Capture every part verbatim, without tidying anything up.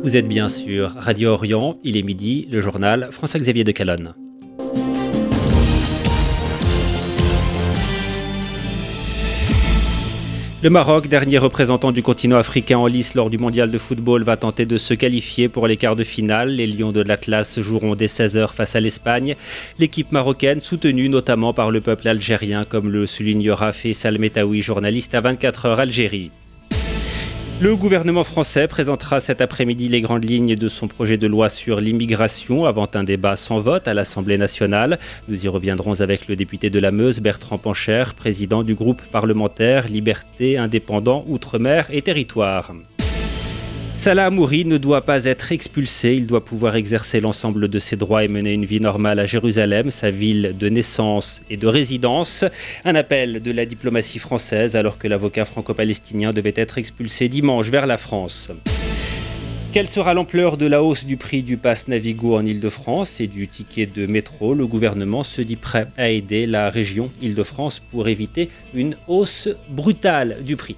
Vous êtes bien sûr Radio Orient, il est midi, le journal François-Xavier de Calonne. Le Maroc, dernier représentant du continent africain en lice lors du mondial de football, va tenter de se qualifier pour les quarts de finale. Les Lions de l'Atlas joueront dès seize heures face à l'Espagne. L'équipe marocaine, soutenue notamment par le peuple algérien, comme le soulignera Faisal Metaoui, journaliste à vingt-quatre heures Algérie. Le gouvernement français présentera cet après-midi les grandes lignes de son projet de loi sur l'immigration avant un débat sans vote à l'Assemblée nationale. Nous y reviendrons avec le député de la Meuse, Bertrand Pancher, président du groupe parlementaire Liberté, Indépendants, Outre-mer et Territoires. Salah Hamouri ne doit pas être expulsé, il doit pouvoir exercer l'ensemble de ses droits et mener une vie normale à Jérusalem, sa ville de naissance et de résidence. Un appel de la diplomatie française alors que l'avocat franco-palestinien devait être expulsé dimanche vers la France. Quelle sera l'ampleur de la hausse du prix du pass Navigo en Île-de-France et du ticket de métro? Le gouvernement se dit prêt à aider la région Île-de-France pour éviter une hausse brutale du prix.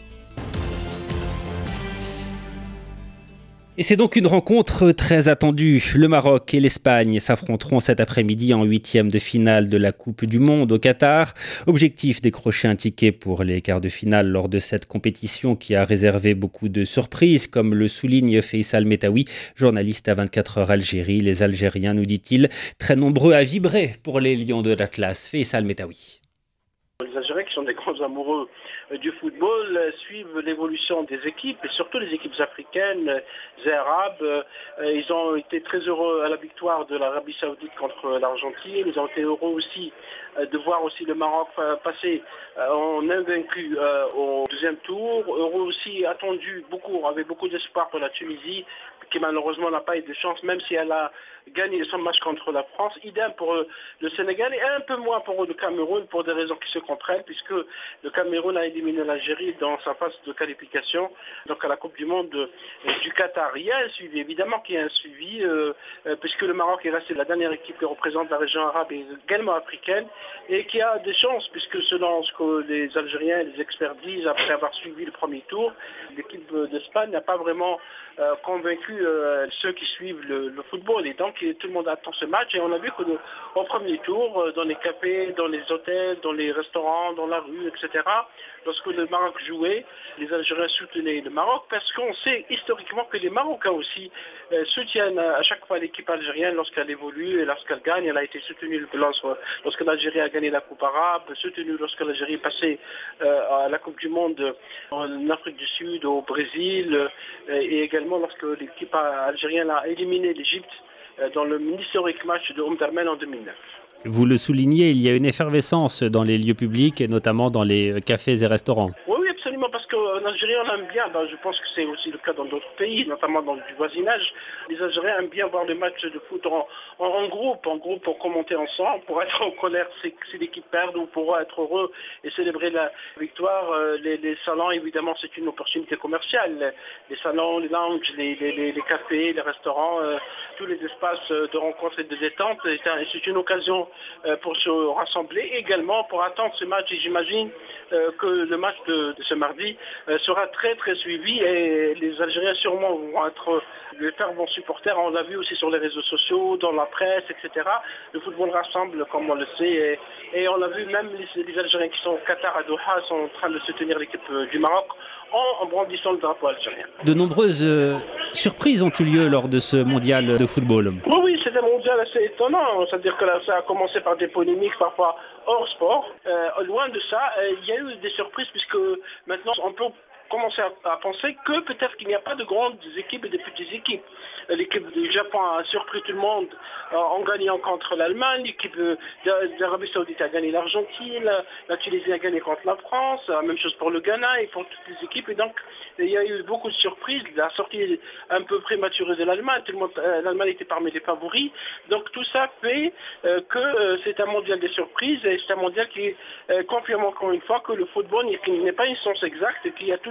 Et c'est donc une rencontre très attendue. Le Maroc et l'Espagne s'affronteront cet après-midi en huitième de finale de la Coupe du Monde au Qatar. Objectif, décrocher un ticket pour les quarts de finale lors de cette compétition qui a réservé beaucoup de surprises, comme le souligne Faisal Metaoui, journaliste à vingt-quatre heures Algérie. Les Algériens, nous dit-il, très nombreux à vibrer pour les Lions de l'Atlas. Faisal Metaoui. Les Algériens, qui sont des grands amoureux du football, suivent l'évolution des équipes, et surtout les équipes africaines et arabes. Ils ont été très heureux à la victoire de l'Arabie Saoudite contre l'Argentine. Ils ont été heureux aussi de voir aussi le Maroc passer en invaincu au deuxième tour. Heureux aussi, attendu beaucoup, avec beaucoup d'espoir pour la Tunisie, qui malheureusement n'a pas eu de chance, même si elle a gagné son match contre la France. Idem pour le Sénégal et un peu moins pour le Cameroun, pour des raisons qui se comprennent, puisque le Cameroun a éliminé l'Algérie dans sa phase de qualification, donc à la Coupe du Monde de, du Qatar. Il y a un suivi, évidemment qu'il y a un suivi, euh, puisque le Maroc est resté la dernière équipe qui représente la région arabe et également africaine, et qui a des chances, puisque selon ce que les Algériens et les experts disent, après avoir suivi le premier tour, l'équipe d'Espagne n'a pas vraiment euh, convaincu euh, ceux qui suivent le, le football, et donc tout le monde attend ce match. Et on a vu qu'au premier tour, dans les cafés, dans les hôtels, dans les restaurants, dans la rue, et cetera, lorsque le Maroc jouait, les Algériens soutenaient le Maroc, parce qu'on sait historiquement que les Marocains aussi euh, soutiennent à chaque fois l'équipe algérienne lorsqu'elle évolue et lorsqu'elle gagne. Elle a été soutenue lorsque l'Algérie a gagné la Coupe arabe, soutenue lorsque l'Algérie est passée euh, à la Coupe du Monde en Afrique du Sud, au Brésil, euh, et également lorsque l'équipe algérienne a éliminé l'Égypte dans le historique match de Omdurman en deux mille neuf. Vous le soulignez, il y a une effervescence dans les lieux publics et notamment dans les cafés et restaurants. Oui, oui, absolument, parce qu'en Algérie, on aime bien, ben, je pense que c'est aussi le cas dans d'autres pays, notamment dans du voisinage. Les Algériens aiment bien voir les matchs de foot en, en, en groupe, en groupe pour commenter ensemble, pour être en colère si, si l'équipe perd ou pour être heureux et célébrer la victoire. Les, les salons, évidemment, c'est une opportunité commerciale. Les salons, les lounges, les, les, les, les cafés, les restaurants, euh, tous les espaces de rencontre et de détente, c'est une occasion pour se rassembler, également pour attendre ce match. Et j'imagine euh, que le match de, de ce mardi euh, sera très très suivi, et les Algériens sûrement vont être de fervents supporters. On l'a vu aussi sur les réseaux sociaux, dans la presse, et cetera. Le football rassemble, comme on le sait, et, et on l'a vu, même les, les Algériens qui sont au Qatar, à Doha, sont en train de soutenir l'équipe du Maroc en, en brandissant le drapeau algérien. De nombreuses euh, surprises ont eu lieu lors de ce mondial de football. Oui, oui, c'est un mondial assez étonnant. C'est-à-dire que là, ça a commencé par des polémiques, parfois hors sport. Euh, loin de ça, euh, il y a eu des surprises, puisque maintenant, on peut commencer à, à penser que peut-être qu'il n'y a pas de grandes équipes et de petites équipes. L'équipe du Japon a surpris tout le monde euh, en gagnant contre l'Allemagne. L'équipe euh, d'Arabie Saoudite a gagné l'Argentine. La Tunisie a gagné contre la France. La même chose pour le Ghana et pour toutes les équipes. Et donc, il y a eu beaucoup de surprises. La sortie un peu prématurée de l'Allemagne. Tout le monde, euh, l'Allemagne était parmi les favoris. Donc, tout ça fait euh, que euh, c'est un mondial des surprises. Et c'est un mondial qui euh, confirme encore une fois que le football n'est pas une science exacte et qu'il y a toujours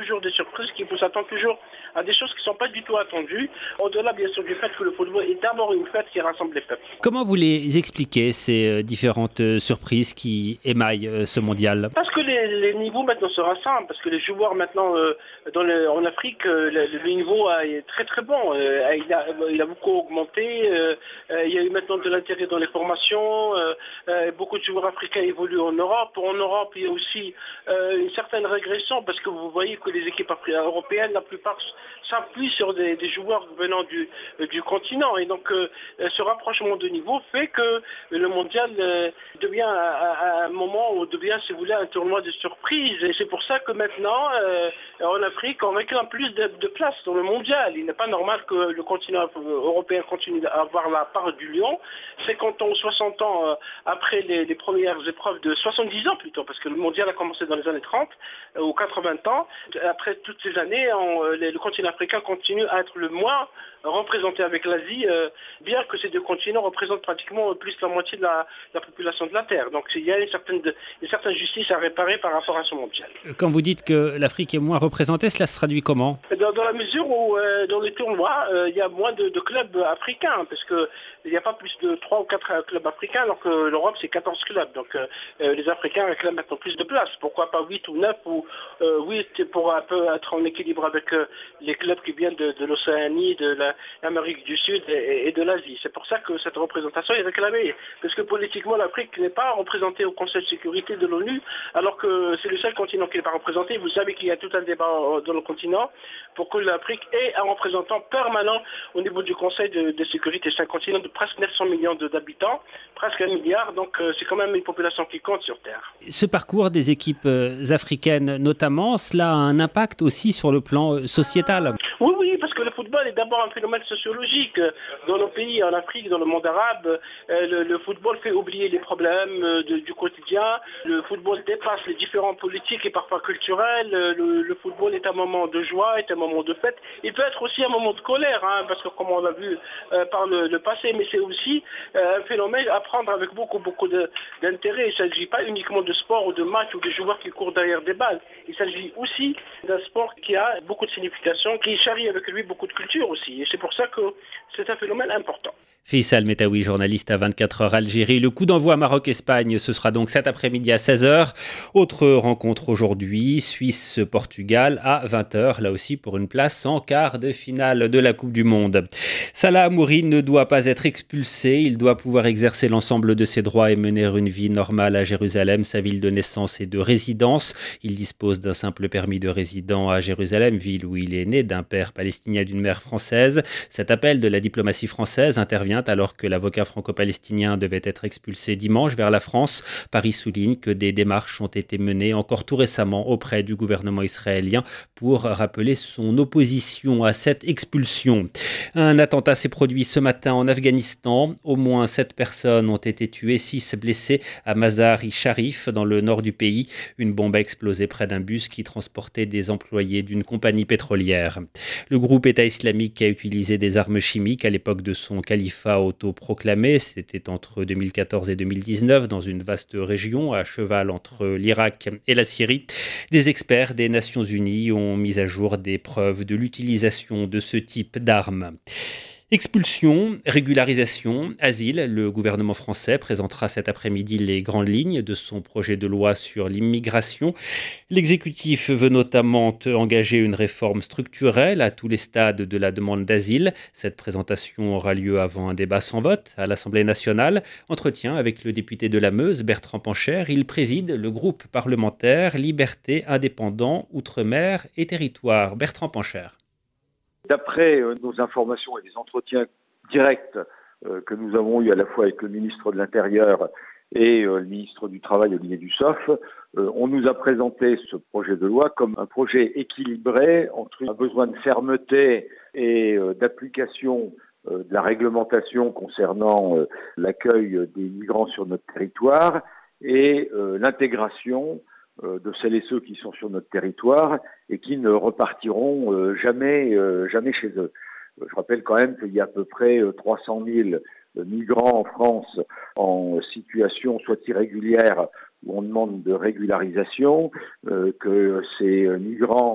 toujours des surprises, qui vous attendent toujours à des choses qui ne sont pas du tout attendues, au-delà bien sûr du fait que le football est d'abord une fête qui rassemble les peuples. Comment vous les expliquez, ces différentes surprises qui émaillent ce mondial? Parce que les, les niveaux maintenant se rassemblent, parce que les joueurs maintenant euh, dans le, en Afrique, euh, le, le niveau a, est très très bon. Euh, il, a, il a beaucoup augmenté, euh, euh, il y a eu maintenant de l'intérêt dans les formations, euh, euh, beaucoup de joueurs africains évoluent en Europe. En Europe, il y a aussi euh, une certaine régression, parce que vous voyez que les équipes européennes, la plupart s'appuient sur des, des joueurs venant du, du continent. Et donc euh, ce rapprochement de niveau fait que le mondial euh, devient à, à un moment où devient, si vous voulez, un tournoi de surprise. Et c'est pour ça que maintenant, euh, en Afrique, on réclame plus de, de place dans le mondial. Il n'est pas normal que le continent européen continue à avoir la part du lion. cinquante ans ou soixante ans euh, après les, les premières épreuves de soixante-dix ans plutôt, parce que le mondial a commencé dans les années trente euh, ou quatre-vingts ans. Après toutes ces années, on, les, le continent africain continue à être le moins représenté avec l'Asie, euh, bien que ces deux continents représentent pratiquement plus de la moitié de la, de la population de la Terre. Donc il y a une certaine, de, une certaine justice à réparer par rapport à ce mondial. Quand vous dites que l'Afrique est moins représentée, cela se traduit comment? Dans, dans la mesure où euh, dans les tournois, euh, il y a moins de, de clubs africains, parce qu'il n'y a pas plus de trois ou quatre clubs africains, alors que l'Europe c'est quatorze clubs. Donc euh, les Africains réclament maintenant plus de place. Pourquoi pas huit ou neuf ou euh, huit pour un peu être en équilibre avec euh, les clubs qui viennent de, de l'Océanie, de la, l'Amérique du Sud et, et de l'Asie. C'est pour ça que cette représentation est réclamée. Parce que politiquement, l'Afrique n'est pas représentée au Conseil de sécurité de l'ONU, alors que c'est le seul continent qui n'est pas représenté. Vous savez qu'il y a tout un débat dans le continent pour que l'Afrique ait un représentant permanent au niveau du Conseil de, de sécurité. C'est un continent de presque neuf cents millions d'habitants, presque un milliard, donc euh, c'est quand même une population qui compte sur Terre. Ce parcours des équipes africaines notamment, cela a un impact aussi sur le plan sociétal? Oui, oui, parce que le football est d'abord un phénomène sociologique. Dans nos pays, en Afrique, dans le monde arabe, le, le football fait oublier les problèmes de, du quotidien. Le football dépasse les différents politiques et parfois culturels. Le, le football est un moment de joie, est un moment de fête. Il peut être aussi un moment de colère, hein, parce que comme on l'a vu euh, par le, le passé, mais c'est aussi euh, un phénomène à prendre avec beaucoup, beaucoup de, d'intérêt. Il ne s'agit pas uniquement de sport ou de match ou de joueurs qui courent derrière des balles. Il s'agit aussi d'un sport qui a beaucoup de signification, qui charrie avec lui beaucoup de culture aussi. Et c'est pour ça que c'est un phénomène important. Faisal Metaoui, journaliste à vingt-quatre heures Algérie. Le coup d'envoi Maroc-Espagne, ce sera donc cet après-midi à seize heures. Autre rencontre aujourd'hui, Suisse-Portugal à vingt heures, là aussi pour une place en quart de finale de la Coupe du Monde. Salah Hamouri ne doit pas être expulsé, il doit pouvoir exercer l'ensemble de ses droits et mener une vie normale à Jérusalem, sa ville de naissance et de résidence. Il dispose d'un simple permis de résident à Jérusalem, ville où il est né, d'un père palestinien et d'une mère française. Cet appel de la diplomatie française intervient alors que l'avocat franco-palestinien devait être expulsé dimanche vers la France. Paris souligne que des démarches ont été menées encore tout récemment auprès du gouvernement israélien pour rappeler son opposition à cette expulsion. Un attentat s'est produit ce matin en Afghanistan. Au moins sept personnes ont été tuées, six blessées à Mazar-i-Sharif, dans le nord du pays. Une bombe a explosé près d'un bus qui transportait des employés d'une compagnie pétrolière. Le groupe État islamique a utilisé des armes chimiques à l'époque de son califat autoproclamé, c'était entre deux mille quatorze et deux mille dix-neuf dans une vaste région à cheval entre l'Irak et la Syrie. Des experts des Nations Unies ont mis à jour des preuves de l'utilisation de ce type d'armes. Expulsion, régularisation, asile, le gouvernement français présentera cet après-midi les grandes lignes de son projet de loi sur l'immigration. L'exécutif veut notamment engager une réforme structurelle à tous les stades de la demande d'asile. Cette présentation aura lieu avant un débat sans vote à l'Assemblée nationale. Entretien avec le député de la Meuse, Bertrand Pancher. Il préside le groupe parlementaire Liberté, Indépendants, Outre-mer et Territoires. Bertrand Pancher. D'après euh, nos informations et les entretiens directs euh, que nous avons eus à la fois avec le ministre de l'Intérieur et euh, le ministre du Travail, Olivier Dussopt, euh, on nous a présenté ce projet de loi comme un projet équilibré entre un besoin de fermeté et euh, d'application euh, de la réglementation concernant euh, l'accueil des migrants sur notre territoire et euh, l'intégration de celles et ceux qui sont sur notre territoire et qui ne repartiront euh, jamais, euh, jamais chez eux. Je rappelle quand même qu'il y a à peu près trois cent mille migrants en France en situation soit irrégulière ou on demande de régularisation, euh, que ces migrants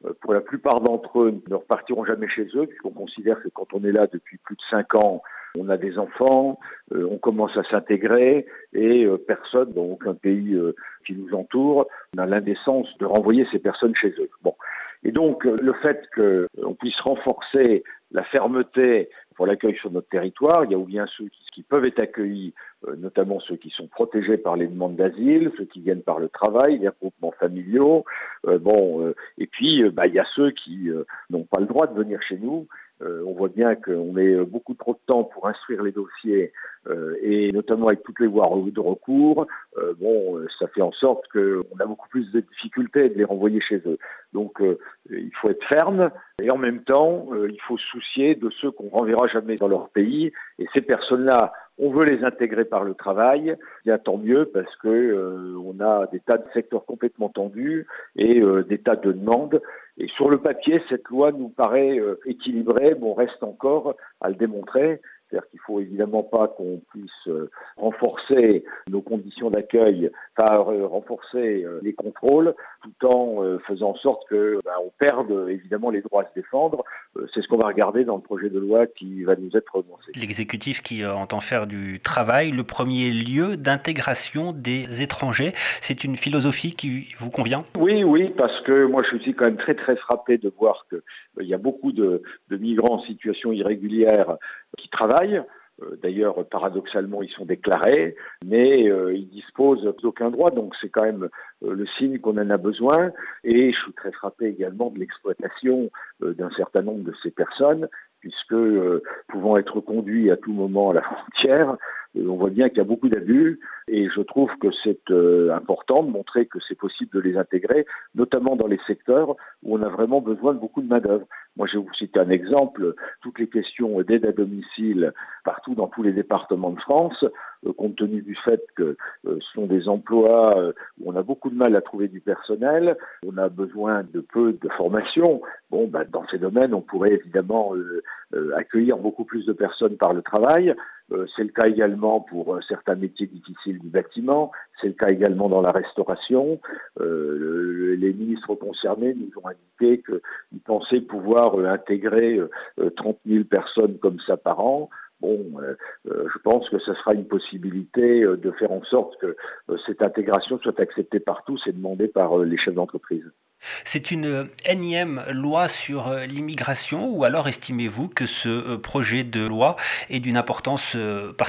pour la plupart d'entre eux, ne repartiront jamais chez eux, puisqu'on considère que quand on est là depuis plus de cinq ans, on a des enfants, euh, on commence à s'intégrer et euh, personne, dans aucun pays euh, qui nous entoure, n'a l'indécence de renvoyer ces personnes chez eux. Bon. Et donc, euh, le fait qu'on puisse renforcer la fermeté pour l'accueil sur notre territoire, il y a ou bien ceux qui, qui peuvent être accueillis, euh, notamment ceux qui sont protégés par les demandes d'asile, ceux qui viennent par le travail, les regroupements familiaux, euh, bon, euh, et puis euh, bah, il y a ceux qui euh, n'ont pas le droit de venir chez nous. Euh, on voit bien qu'on met beaucoup trop de temps pour instruire les dossiers euh, et notamment avec toutes les voies de recours. Euh, bon, ça fait en sorte qu'on a beaucoup plus de difficultés de les renvoyer chez eux. Donc, euh, il faut être ferme et en même temps, euh, il faut se soucier de ceux qu'on renverra jamais dans leur pays. Et ces personnes-là, on veut les intégrer par le travail. Bien, tant mieux parce que euh, on a des tas de secteurs complètement tendus et euh, des tas de demandes. Et sur le papier, cette loi nous paraît euh, équilibrée, mais on reste encore à le démontrer. C'est-à-dire qu'il ne faut évidemment pas qu'on puisse euh, renforcer nos conditions d'accueil, enfin euh, renforcer euh, les contrôles, tout en euh, faisant en sorte que bah, on perde évidemment les droits à se défendre. Euh, c'est ce qu'on va regarder dans le projet de loi qui va nous être renoncé. L'exécutif qui euh, entend faire du travail le premier lieu d'intégration des étrangers, c'est une philosophie qui vous convient ? Oui, oui, parce que moi je suis quand même très très frappé de voir qu'il euh, y a beaucoup de, de migrants en situation irrégulière qui travaillent. Euh, d'ailleurs, paradoxalement, ils sont déclarés, mais euh, ils disposent d'aucun droit, donc c'est quand même euh, le signe qu'on en a besoin. Et je suis très frappé également de l'exploitation euh, d'un certain nombre de ces personnes, puisque euh, pouvant être conduits à tout moment à la frontière, euh, on voit bien qu'il y a beaucoup d'abus, et je trouve que c'est euh, important de montrer que c'est possible de les intégrer, notamment dans les secteurs où on a vraiment besoin de beaucoup de main-d'œuvre. Moi, je vais vous citer un exemple, toutes les questions d'aide à domicile partout dans tous les départements de France, euh, compte tenu du fait que euh, ce sont des emplois euh, où on a beaucoup de mal à trouver du personnel, on a besoin de peu de formation. Bon, bah, dans ces domaines, on pourrait évidemment euh, euh, accueillir beaucoup plus de personnes par le travail. Euh, c'est le cas également pour euh, certains métiers difficiles du bâtiment, c'est le cas également dans la restauration. Euh, le, les ministres concernés nous ont indiqué qu'ils pensaient pouvoir euh, intégrer euh, trente mille personnes comme ça par an. Bon, euh, euh, je pense que ce sera une possibilité euh, de faire en sorte que euh, cette intégration soit acceptée par tous et demandée par euh, les chefs d'entreprise. C'est une énième loi sur l'immigration ou alors estimez-vous que ce projet de loi est d'une importance particulière ?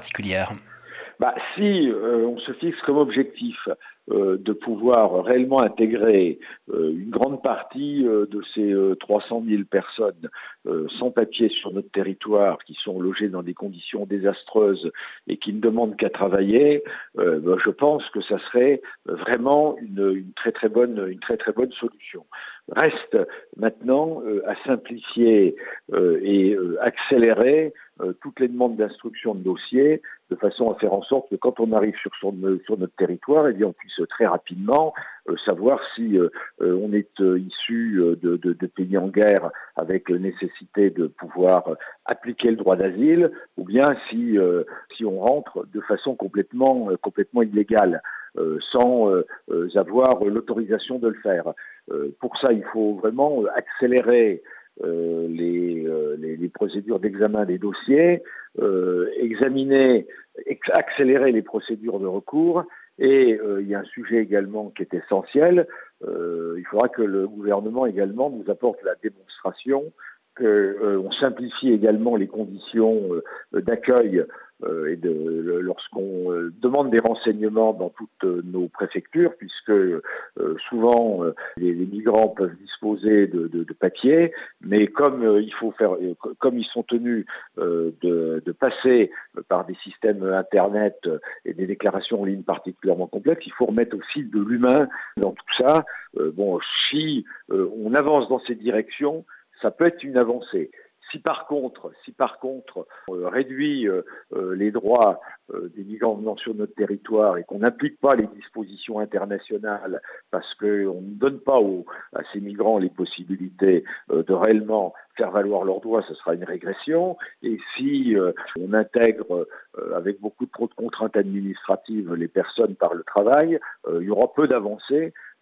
Bah, si euh, on se fixe comme objectif euh, de pouvoir réellement intégrer euh, une grande partie euh, de ces euh, trois cent mille personnes euh, sans papier sur notre territoire, qui sont logées dans des conditions désastreuses et qui ne demandent qu'à travailler, euh, bah, je pense que ça serait vraiment une, une très très bonne, une très très bonne solution. Reste maintenant euh, à simplifier euh, et euh, accélérer euh, toutes les demandes d'instruction de dossiers de façon à faire en sorte que quand on arrive sur, son, sur notre territoire, eh bien, on puisse très rapidement euh, savoir si euh, on est euh, issu de, de, de pays en guerre avec nécessité de pouvoir appliquer le droit d'asile, ou bien si, euh, si on rentre de façon complètement, euh, complètement illégale. Euh, sans euh, euh, avoir l'autorisation de le faire. Euh, pour ça, il faut vraiment accélérer euh, les, euh, les, les procédures d'examen des dossiers, euh, examiner, ex- accélérer les procédures de recours. Et euh, il y a un sujet également qui est essentiel. Euh, il faudra que le gouvernement également nous apporte la démonstration qu'on euh, simplifie également les conditions euh, d'accueil euh, et de, le, lorsqu'on euh, demande des renseignements dans toutes euh, nos préfectures, puisque euh, souvent euh, les, les migrants peuvent disposer de, de, de papiers, mais comme euh, il faut faire, euh, comme ils sont tenus euh, de, de passer par des systèmes internet et des déclarations en ligne particulièrement complexes, il faut remettre aussi de l'humain dans tout ça. Euh, bon, si euh, on avance dans cette direction, ça peut être une avancée. Si par contre, si par contre, on réduit euh, les droits euh, des migrants venant sur notre territoire et qu'on n'applique pas les dispositions internationales parce qu'on ne donne pas aux, à ces migrants les possibilités euh, de réellement faire valoir leurs droits, ce sera une régression. Et si euh, on intègre euh, avec beaucoup trop de contraintes administratives les personnes par le travail, euh, il y aura peu d'avancées.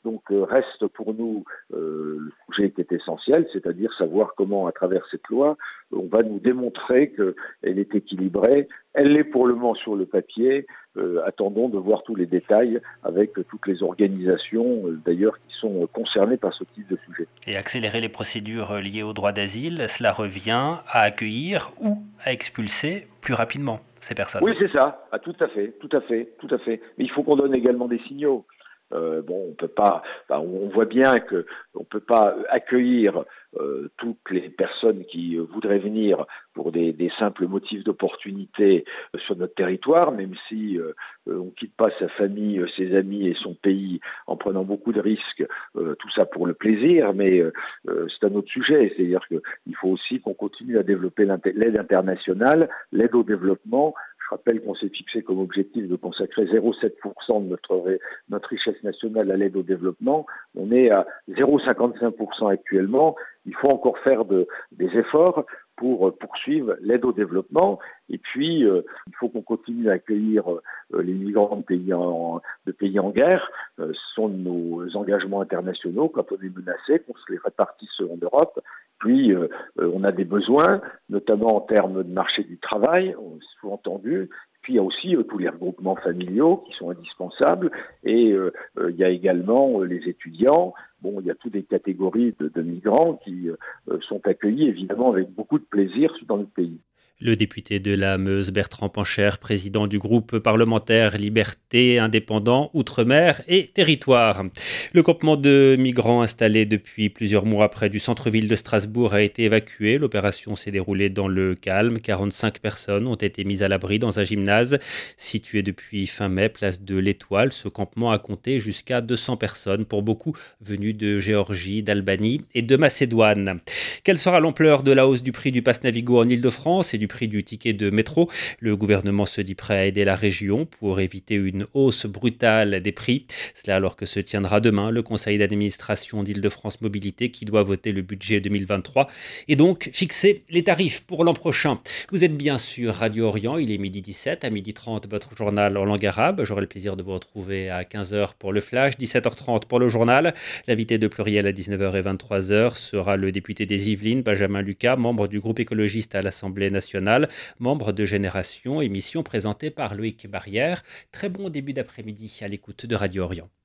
Donc euh, reste pour nous euh, le sujet qui est essentiel, c'est-à-dire savoir comment, à travers cette loi, on va nous démontrer qu'elle est équilibrée. Elle l'est pour le moment sur le papier. Euh, attendons de voir tous les détails avec euh, toutes les organisations, euh, d'ailleurs, qui sont euh, concernées par ce type de sujet. Et accélérer les procédures liées au droit d'asile, cela revient à accueillir ou à expulser plus rapidement ces personnes. Oui, c'est ça. Ah, tout à fait, tout à fait, tout à fait. Mais il faut qu'on donne également des signaux. Euh, bon, on peut pas. Bah, on voit bien que on peut pas accueillir euh, toutes les personnes qui euh, voudraient venir pour des, des simples motifs d'opportunité euh, sur notre territoire, même si euh, on quitte pas sa famille, euh, ses amis et son pays en prenant beaucoup de risques. Euh, tout ça pour le plaisir, mais euh, c'est un autre sujet. C'est-à-dire qu'il faut aussi qu'on continue à développer l'aide internationale, l'aide au développement. Je rappelle qu'on s'est fixé comme objectif de consacrer zéro virgule sept pour cent de notre, notre richesse nationale à l'aide au développement. On est à zéro virgule cinquante-cinq pour cent actuellement. Il faut encore faire de, des efforts pour poursuivre l'aide au développement. Et puis, euh, il faut qu'on continue à accueillir euh, les migrants de pays en, de pays en guerre. Euh, ce sont nos engagements internationaux. Quand on est menacé, qu'on se les répartisse en Europe. Puis, euh, on a des besoins, notamment en termes de marché du travail, on s'est souvent entendu. Puis il y a aussi euh, tous les regroupements familiaux qui sont indispensables. Et euh, euh, il y a également euh, les étudiants. Bon, il y a toutes des catégories de, de migrants qui euh, sont accueillis évidemment avec beaucoup de plaisir dans notre pays. Le député de la Meuse, Bertrand Pancher, président du groupe parlementaire Liberté, Indépendants, Outre-mer et Territoire. Le campement de migrants installé depuis plusieurs mois près du centre-ville de Strasbourg a été évacué. L'opération s'est déroulée dans le calme. quarante-cinq personnes ont été mises à l'abri dans un gymnase situé depuis fin mai, place de l'Étoile. Ce campement a compté jusqu'à deux cents personnes, pour beaucoup venues de Géorgie, d'Albanie et de Macédoine. Quelle sera l'ampleur de la hausse du prix du pass Navigo en Île-de-France et du prix du ticket de métro? Le gouvernement se dit prêt à aider la région pour éviter une hausse brutale des prix. Cela alors que se tiendra demain le conseil d'administration d'Île-de-France Mobilité qui doit voter le budget deux mille vingt-trois et donc fixer les tarifs pour l'an prochain. Vous êtes bien sur Radio Orient, il est midi dix-sept, à midi trente votre journal en langue arabe. J'aurai le plaisir de vous retrouver à quinze heures pour le flash, dix-sept heures trente pour le journal. L'invité de Pluriel à dix-neuf heures et vingt-trois heures sera le député des Yvelines, Benjamin Lucas, membre du groupe écologiste à l'Assemblée nationale, membre de Génération, émission présentée par Loïc Barrière. Très bon début d'après-midi à l'écoute de Radio Orient.